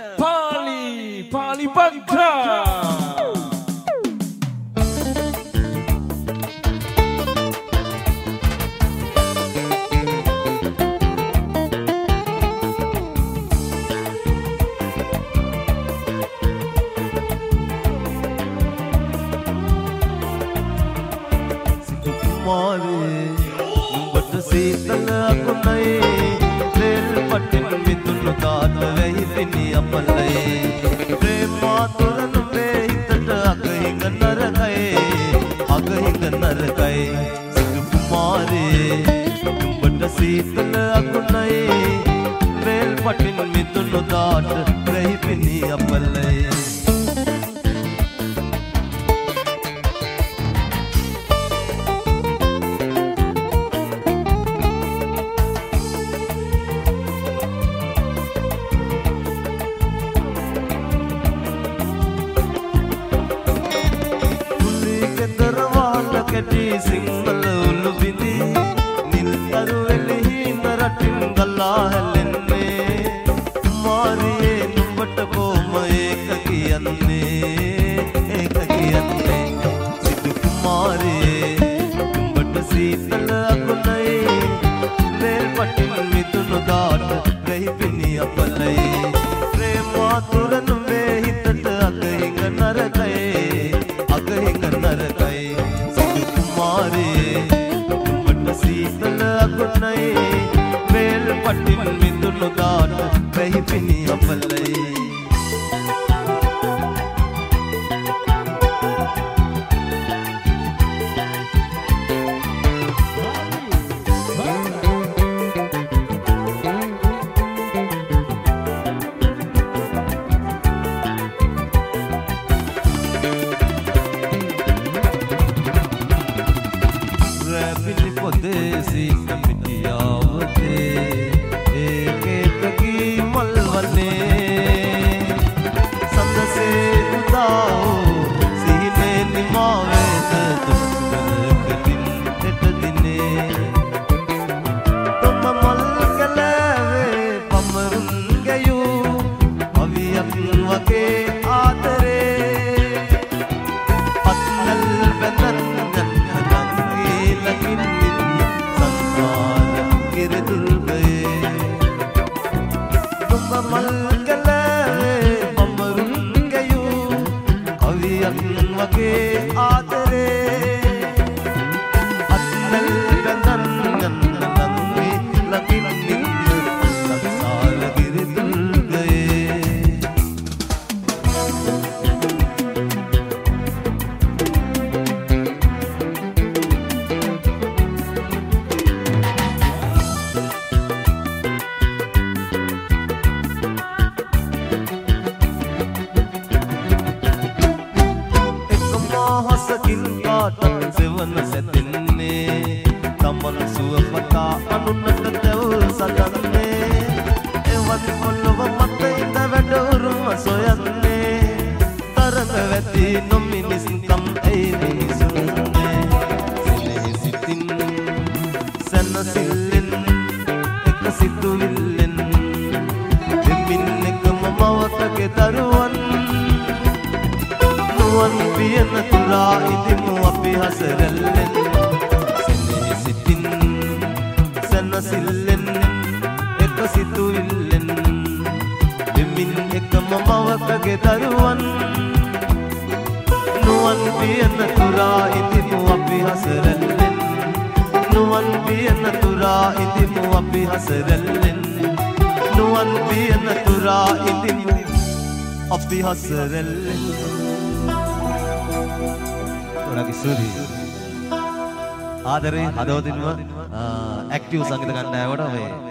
Pali Bangka. නුඹට සීතල අකුණයි රෙල් පටින් මිදුණු දාට වෙහි පිණි අපලයි ප්‍රේමාතුර නුඹේ හිතට අගහිඟ නරකයි සිදු කුමාරේ නුඹට සීතල අකුණයි රෙල් පටින් මිදුණු දාට වෙහි පිණි අපලයි සිංහල උළු බිඳි නිල් තරු එළිහිඳ රටින් ගලා හැලෙන්නේ මාරියේ නුඹට කොහොම ඒක කියන්නේ සිදු කුමාරියේ නුඹට සීතල අකුණයි රෙල් පටින් මිදුණු දාට වෙහි පිණි අපලයි ප්‍රේමාතුර නුඹේ හිතට අගහිඟ නරකයි නුඹට සීතල අකුණයි රෙල් පටින් මිදුණු දාට වෙහි පිණි අපලයි පොදේසි කමිටියාවතේ ඒකේතකී මල්වනේ සම්දසේ උදාෝ සිහිනේ නිමාවේද දුක්කලින් දෙට දිනේ තොම මල් කැලෑවේ පමරුන් ගැයූ අවියක් වගේ ආදරේ අත්නල් බැඳන් වගේ ආදරේ අත්නල් බඳන් ගන්නන්වි ලකින් නින්න සංසාර ගිරිදුල් ගයේ හසකින් කාටත් සෙවන සැදෙන්නේ තමන් සුවපතා අනුන්නට දැවුල් සදන්නේ එවත් පොළොව මත ඉඳ වැඩවරුම සොයන්නේ තරඟ වැති නොමිනිස්කම් ඇයි මිනිසුන්නේ සෙනෙහි සිතින් සැනසිල්ලෙන් එක සිතුවිල්ලෙන් දෙමින් එකම මවකගේ දරුවන් නුවන් පියන තුරා ඉදිමු අපි හසරැල්ලෙන් සෙනෙහි සිතින් සැනසිල්ලෙන් එක සිතුවිල්ලෙන් දෙමින් එකම මවකගේ දරුවන් නුවන් පියන තුරා ඉදිමු අපි හසරැල්ලෙන් නුවන් පියන තුරා ඉදිමු අපි හසරැල්ලෙන් නුවන් පියන තුරා ඉදිමු අපි හසරැල්ලෙන් ඔයාලගේ සුරි ආදරේ හදවතින්ම ඇක්ටිව් සංගීත කණ්ඩායමට මේ